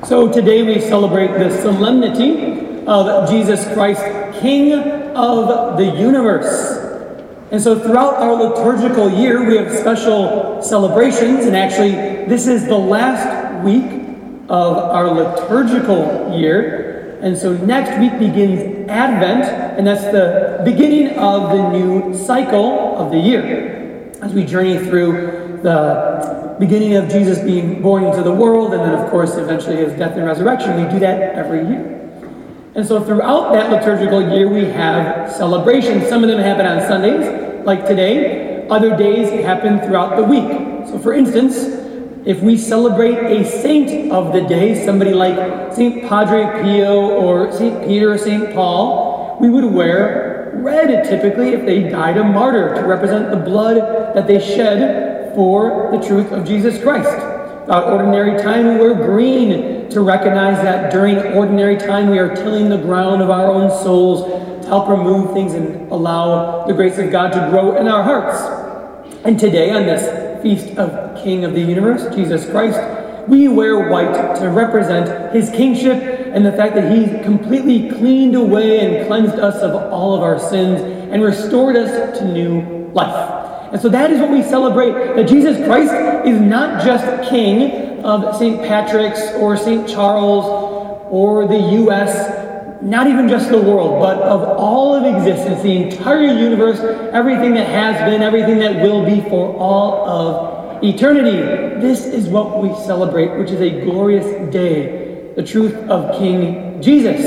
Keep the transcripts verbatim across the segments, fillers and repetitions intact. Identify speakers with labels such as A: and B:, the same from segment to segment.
A: So today we celebrate the solemnity of Jesus Christ, King of the universe. And so throughout our liturgical year, we have special celebrations, and actually this is the last week of our liturgical year. And so next week begins Advent, and that's the beginning of the new cycle of the year, as we journey through the beginning of Jesus being born into the world, and then of course eventually his death and resurrection. We do that every year. And so throughout that liturgical year, we have celebrations. Some of them happen on Sundays, like today. Other days happen throughout the week. So for instance, if we celebrate a saint of the day, somebody like Saint Padre Pio or Saint Peter or Saint Paul, we would wear red typically if they died a martyr to represent the blood that they shed for the truth of Jesus Christ. Throughout ordinary time, we wear green to recognize that during ordinary time we are tilling the ground of our own souls to help remove things and allow the grace of God to grow in our hearts. And today, on this feast of King of the universe, Jesus Christ, we wear white to represent his kingship and the fact that he completely cleaned away and cleansed us of all of our sins and restored us to new life. And so that is what we celebrate, that Jesus Christ is not just King of Saint Patrick's or Saint Charles or the U S, not even just the world, but of all of existence, the entire universe, everything that has been, everything that will be for all of eternity. This is what we celebrate, which is a glorious day, the truth of King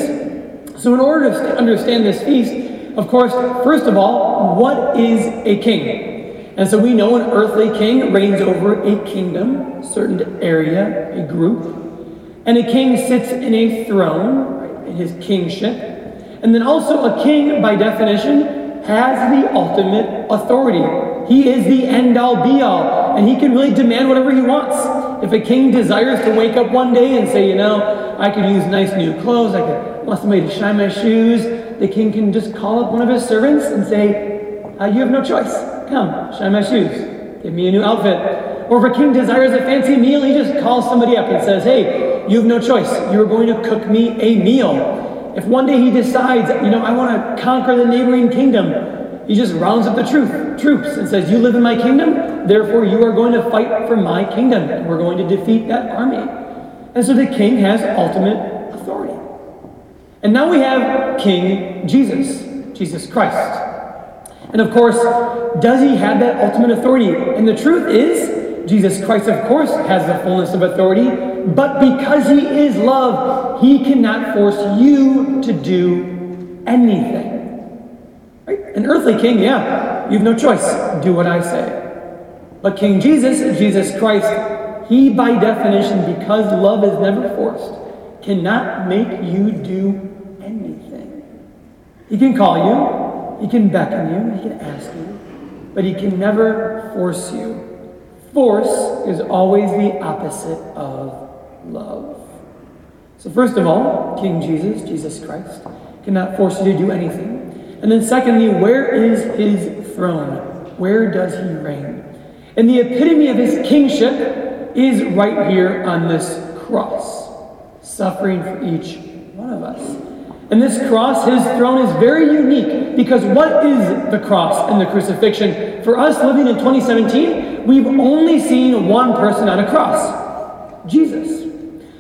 A: Jesus. So in order to understand this feast, of course, first of all, what is a king? And so we know an earthly king reigns over a kingdom, a certain area, a group. And a king sits in a throne, right, in his kingship. And then also a king, by definition, has the ultimate authority. He is the end-all, be-all. And he can really demand whatever he wants. If a king desires to wake up one day and say, you know, I could use nice new clothes, I could want somebody to shine my shoes, the king can just call up one of his servants and say, uh, you have no choice. Come, shine my shoes. Give me a new outfit. Or if a king desires a fancy meal, he just calls somebody up and says, hey, you have no choice. You are going to cook me a meal. If one day he decides, you know, I want to conquer the neighboring kingdom, he just rounds up the truth, troops and says, you live in my kingdom, therefore you are going to fight for my kingdom, and we're going to defeat that army. And so the king has ultimate authority. And now we have King Jesus, Jesus Christ. And of course, does he have that ultimate authority? And the truth is, Jesus Christ, of course, has the fullness of authority, but because he is love, he cannot force you to do anything. Right? An earthly king, yeah, you have no choice. Do what I say. But King Jesus, Jesus Christ, he by definition, because love is never forced, cannot make you do anything. He can call you. He can beckon you, he can ask you, but he can never force you. Force is always the opposite of love. So first of all, King Jesus, Jesus Christ, cannot force you to do anything. And then secondly, where is his throne? Where does he reign? And the epitome of his kingship is right here on this cross, suffering for each one of us. And this cross, his throne, is very unique because what is the cross and the crucifixion? For us living in twenty seventeen, we've only seen one person on a cross, Jesus.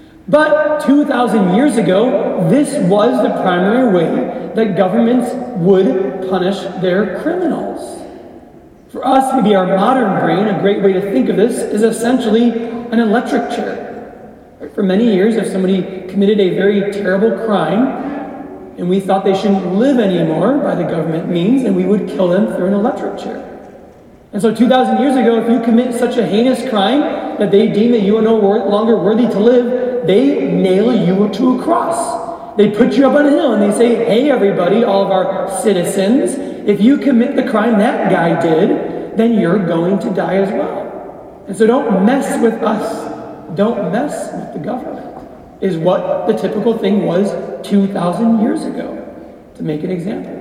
A: But two thousand years ago, this was the primary way that governments would punish their criminals. For us, maybe our modern brain, a great way to think of this is essentially an electric chair. For many years, if somebody committed a very terrible crime, and we thought they shouldn't live anymore by the government means, and we would kill them through an electric chair. And so two thousand years ago, if you commit such a heinous crime that they deem that you are no longer worthy to live, they nail you to a cross. They put you up on a hill and they say, hey everybody, all of our citizens, if you commit the crime that guy did, then you're going to die as well. And so don't mess with us. Don't mess with the government, is what the typical thing was two thousand years ago, to make an example.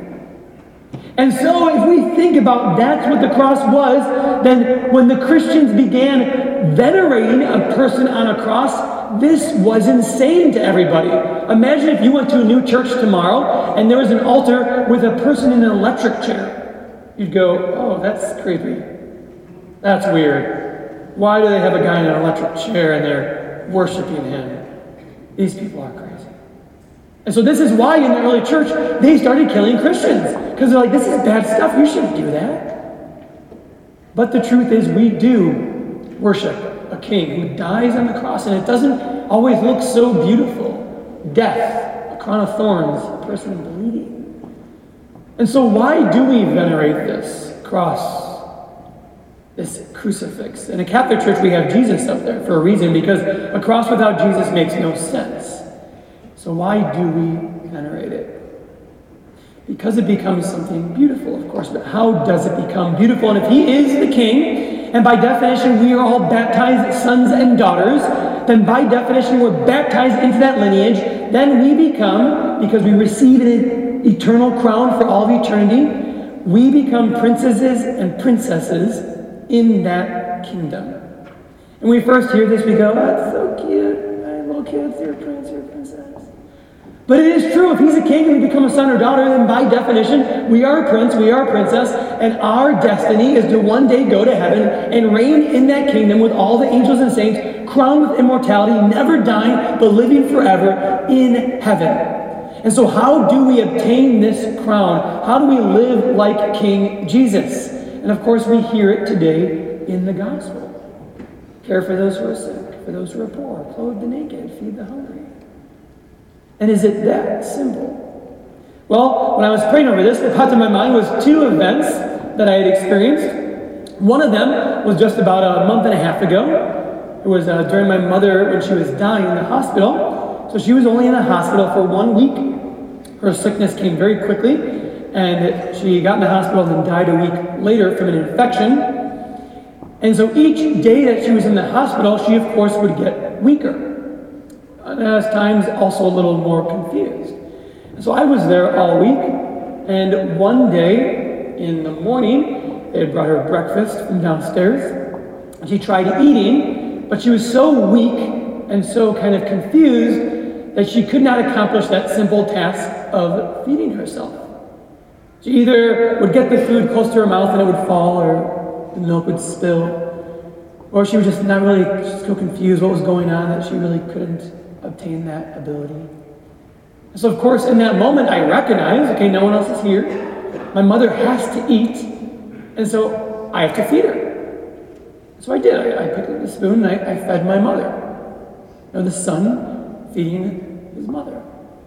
A: And so if we think about that's what the cross was, then when the Christians began venerating a person on a cross, this was insane to everybody. Imagine if you went to a new church tomorrow and there was an altar with a person in an electric chair. You'd go, oh, that's creepy. That's weird. Why do they have a guy in an electric chair and they're worshiping him? These people are crazy. And so this is why in the early church, they started killing Christians. Because they're like, this is bad stuff. You shouldn't do that. But the truth is, we do worship a king who dies on the cross. And it doesn't always look so beautiful. Death, a crown of thorns, a person bleeding. And so why do we venerate this cross, this crucifix? In a Catholic church, we have Jesus up there for a reason, because a cross without Jesus makes no sense. So why do we venerate it? Because it becomes something beautiful, of course. But how does it become beautiful? And if he is the king, and by definition we are all baptized sons and daughters, then by definition we're baptized into that lineage, then we become, because we receive an eternal crown for all of eternity, we become princesses and princesses in that kingdom. And we first hear this, we go, that's so cute. My little kids, you're a prince, you're a princess. But it is true, if he's a king and we become a son or daughter, then by definition, we are a prince, we are a princess, and our destiny is to one day go to heaven and reign in that kingdom with all the angels and saints, crowned with immortality, never dying, but living forever in heaven. And so how do we obtain this crown? How do we live like King Jesus? And of course, we hear it today in the gospel. Care for those who are sick, for those who are poor, clothe the naked, feed the hungry. And is it that simple? Well, when I was praying over this, what popped in my mind was two events that I had experienced. One of them was just about a month and a half ago. It was uh, during my mother, when she was dying in the hospital. So she was only in the hospital for one week. Her sickness came very quickly, and she got in the hospital and then died a week later from an infection. And so each day that she was in the hospital, she of course would get weaker. And at times also a little more confused. And so I was there all week, and one day in the morning, they had brought her breakfast from downstairs, and she tried eating, but she was so weak and so kind of confused that she could not accomplish that simple task of feeding herself. She either would get the food close to her mouth and it would fall, or the milk would spill, or she was just not really just so confused what was going on that she really couldn't obtain that ability. So of course in that moment I recognized, okay, no one else is here. My mother has to eat, and so I have to feed her. So I did. I, I picked up the spoon and I, I fed my mother. You know, the son feeding his mother.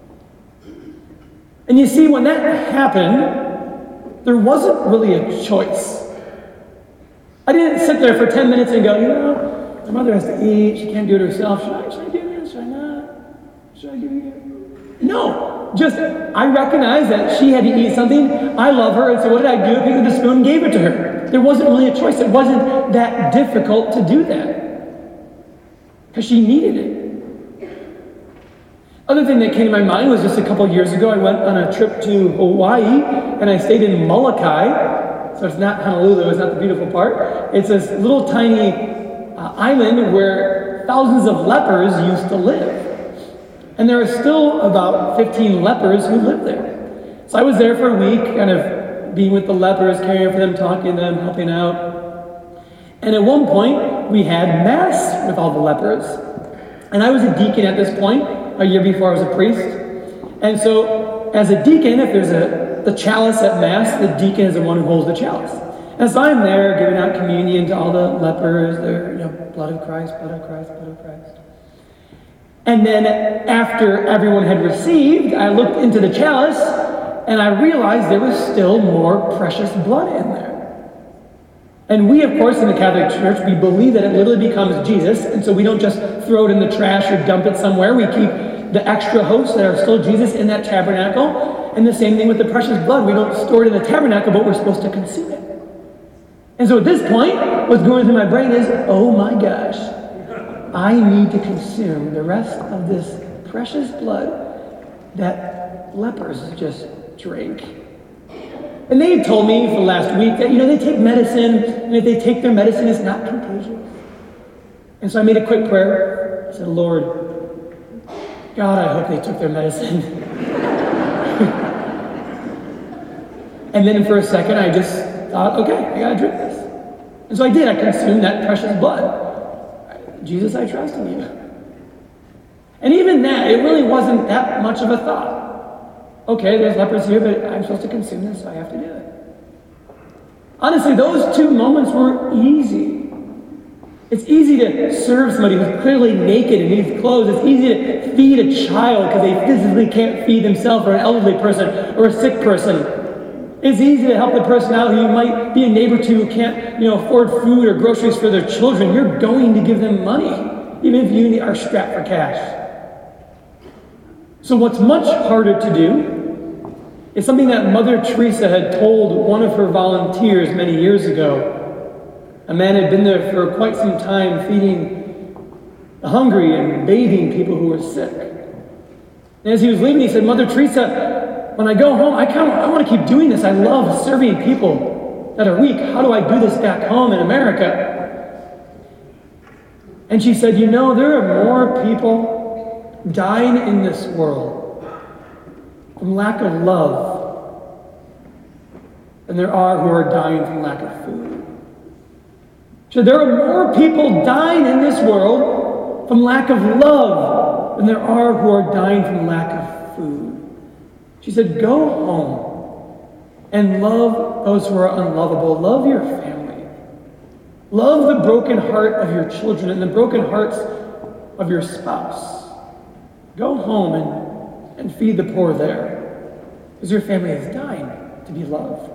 A: And you see, when that happened, there wasn't really a choice. I didn't sit there for ten minutes and go, you know, my mother has to eat, she can't do it herself. Should I, should I do this? Should I not? Should I do it? No. Just, I recognized that she had to eat something. I love her, and so what did I do? I picked up the spoon and gave it to her. There wasn't really a choice. It wasn't that difficult to do that. Because she needed it. Other thing that came to my mind was just a couple years ago, I went on a trip to Hawaii, and I stayed in Molokai. So it's not Honolulu, it's not the beautiful part. It's this little tiny uh, island where thousands of lepers used to live. And there are still about fifteen lepers who live there. So I was there for a week, kind of being with the lepers, caring for them, talking to them, helping out. And at one point, we had Mass with all the lepers. And I was a deacon at this point, a year before I was a priest. And so, as a deacon, if there's a the chalice at Mass, the deacon is the one who holds the chalice. And so I'm there giving out communion to all the lepers, their, you know, blood of Christ, blood of Christ, blood of Christ. And then after everyone had received, I looked into the chalice and I realized there was still more precious blood in there. And we, of course, in the Catholic Church, we believe that it literally becomes Jesus, and so we don't just throw it in the trash or dump it somewhere. We keep the extra hosts that are still Jesus in that tabernacle. And the same thing with the precious blood. We don't store it in the tabernacle, but we're supposed to consume it. And so at this point, what's going through my brain is, oh my gosh, I need to consume the rest of this precious blood that lepers just drank. And they had told me for the last week that, you know, they take medicine, and if they take their medicine, it's not contagious. And so I made a quick prayer. I said, Lord, God, I hope they took their medicine. And then for a second, I just thought, okay, I gotta drink this. And so I did. I consumed that precious blood. Jesus, I trust in you. And even that, it really wasn't that much of a thought. Okay, there's lepers here, but I'm supposed to consume this, so I have to do it. Honestly, those two moments were easy. It's easy to serve somebody who's clearly naked and needs clothes. It's easy to feed a child because they physically can't feed themselves, or an elderly person, or a sick person. It's easy to help the person out who you might be a neighbor to who can't, you know, afford food or groceries for their children. You're going to give them money, even if you are strapped for cash. So what's much harder to do is something that Mother Teresa had told one of her volunteers many years ago. A man had been there for quite some time feeding the hungry and bathing people who were sick. And as he was leaving, he said, Mother Teresa, when I go home, I kind of I want to keep doing this. I love serving people that are weak. How do I do this back home in America? And she said, you know, there are more people dying in this world from lack of love than there are who are dying from lack of food. So there are more people dying in this world from lack of love than there are who are dying from lack of food. She said, go home and love those who are unlovable. Love your family. Love the broken heart of your children and the broken hearts of your spouse. Go home and, and feed the poor there, because your family is dying to be loved.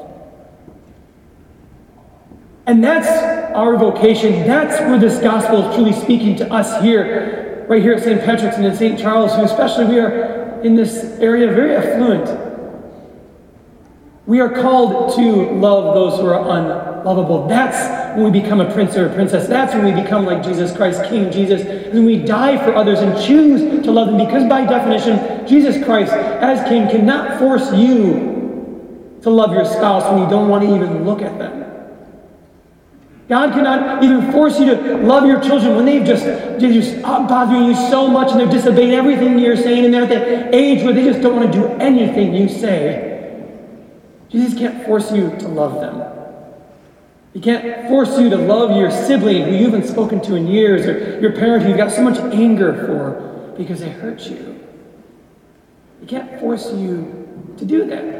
A: And that's our vocation. That's where this gospel is truly speaking to us here, right here at Saint Patrick's and in Saint Charles, who especially we are in this area very affluent. We are called to love those who are unlovable. That's when we become a prince or a princess. That's when we become like Jesus Christ, King Jesus. When we die for others and choose to love them, because by definition, Jesus Christ, as King, cannot force you to love your spouse when you don't want to even look at them. God cannot even force you to love your children when they've just, they're just bothering you so much and they're disobeying everything you're saying, and they're at that age where they just don't want to do anything you say. Jesus can't force you to love them. He can't force you to love your sibling who you haven't spoken to in years, or your parent who you've got so much anger for because they hurt you. He can't force you to do that.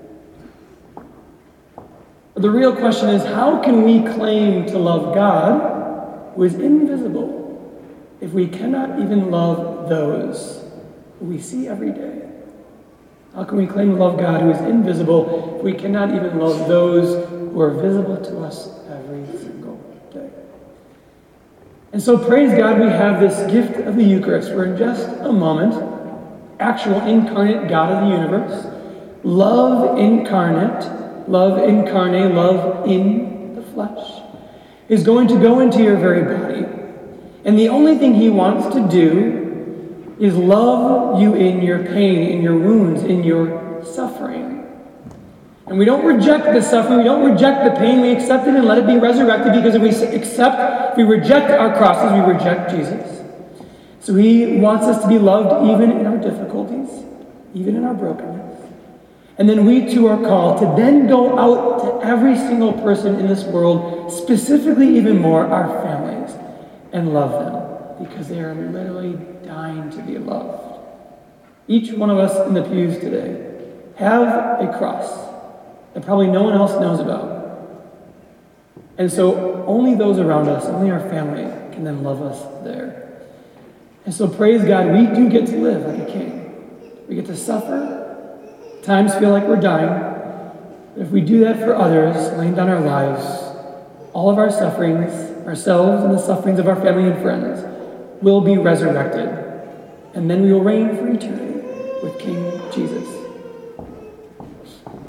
A: But the real question is, how can we claim to love God, who is invisible, if we cannot even love those who we see every day? How can we claim to love God, who is invisible, if we cannot even love those who are visible to us every single day? And so praise God, we have this gift of the Eucharist, where in just a moment, actual incarnate God of the universe, love incarnate, love incarnate, love in the flesh, is going to go into your very body. And the only thing he wants to do is love you in your pain, in your wounds, in your suffering. And we don't reject the suffering, we don't reject the pain, we accept it and let it be resurrected, because if we accept, if we reject our crosses, we reject Jesus. So he wants us to be loved even in our difficulties, even in our brokenness. And then we too are called to then go out to every single person in this world, specifically even more our families, and love them, because they are literally dying to be loved. Each one of us in the pews today have a cross that probably no one else knows about. And so only those around us, only our family, can then love us there. And so praise God, we do get to live like a king. We get to suffer. Times feel like we're dying. But if we do that for others, laying down our lives, all of our sufferings, ourselves and the sufferings of our family and friends, will be resurrected. And then we will reign for eternity with King Jesus.